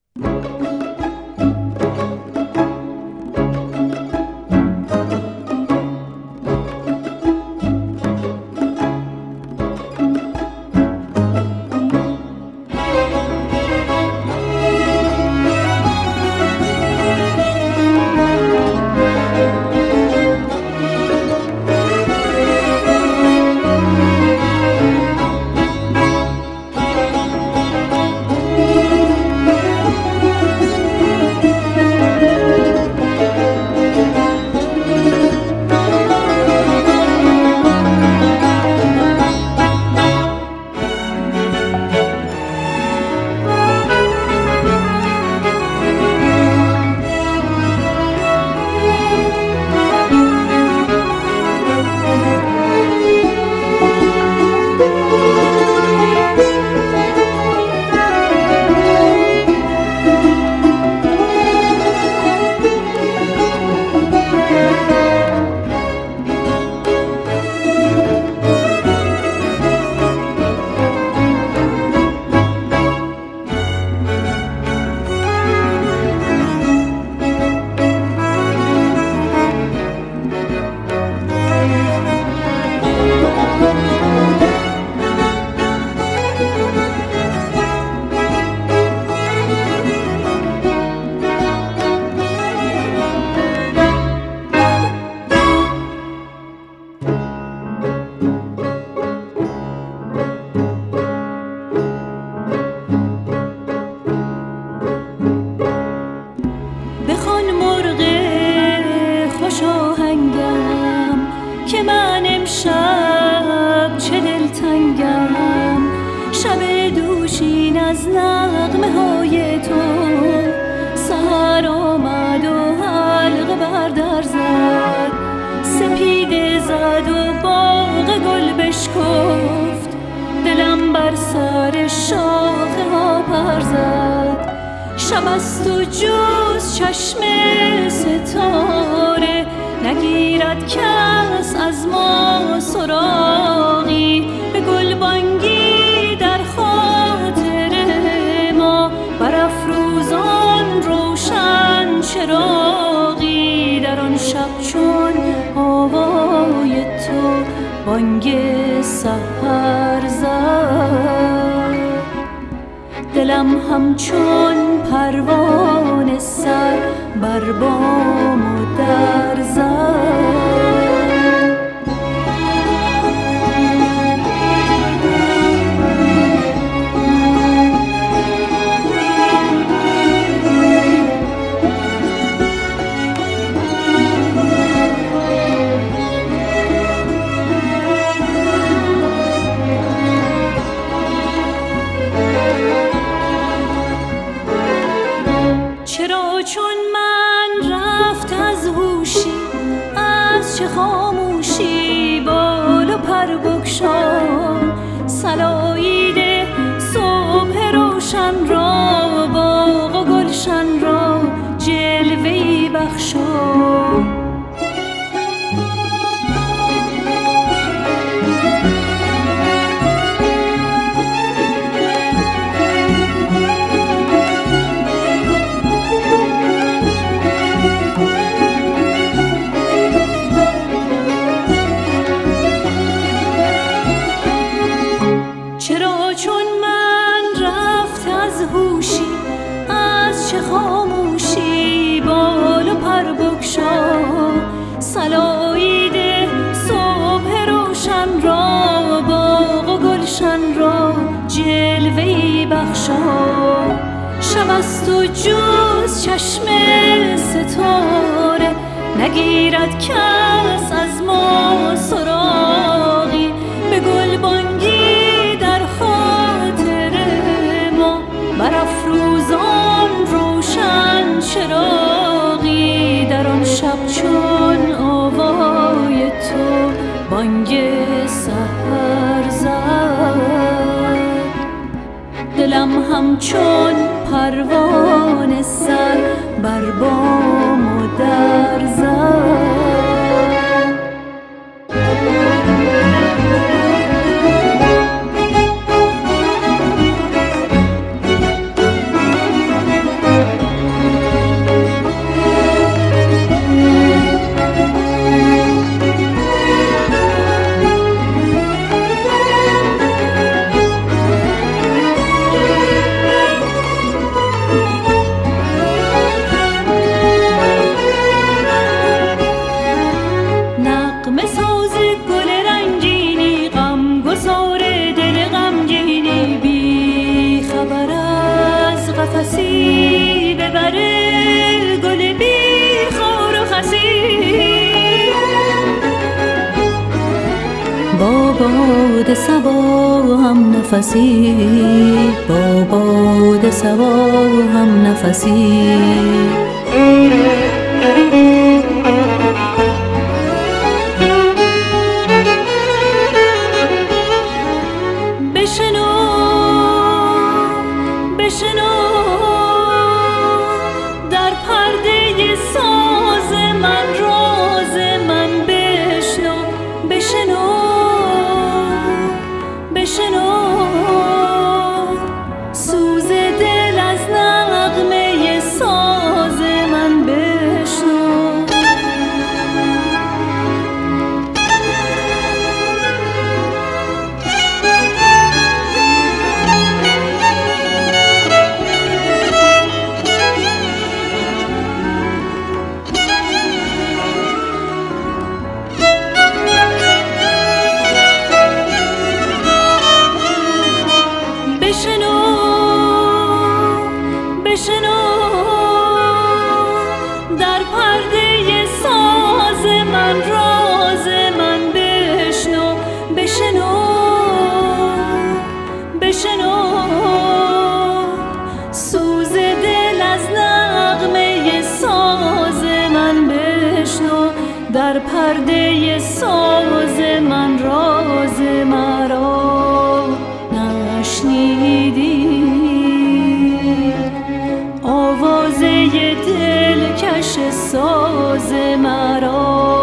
شب است و جز چشم ستاره نگیرد کس از ما سراغی، به گلبانگی در خاطر ما برافروزان روشن چراغی. در آن شب چون آوای تو بانگ سحر زد، دلم همچون پروانه سر بر بام و در زد. چرا چون من رفت از هوشی، از چه خاموشی بال و پر بگشان، سلاییده صبح روشن را، باغ و گلشن را جلوه‌ای بخشان. چرا چون من رفت از هوشی، از چه خاموشی بال و پر بگشان، سلاییده صبح روشن را، باغ و گلشن را جلوه‌ای بخشان. شب است و جز چشم ستاره نگیرد کس از ما سراغی، به گلبانگی در خاطر ما برافروزان روشن چراغی. در آن شب چون آوای تو بانگ سحر زد، دلم همچون پروانه سر بر بام و در زد. باد صبا هم نفسی، با باد صبا هم نفسی. بشنو بشنو در پرده ساز من راز من، بشنو بشنو بشنو سوز دل از نغمه ساز من، بشنو. بشنو بشنو در پرده ساز من راز من، بشنو بشنو بشنو سوز دل از نغمه ساز من، بشنو در پرده ساز من راز مرا نشنیدی. آوازه دلکش ساز مرا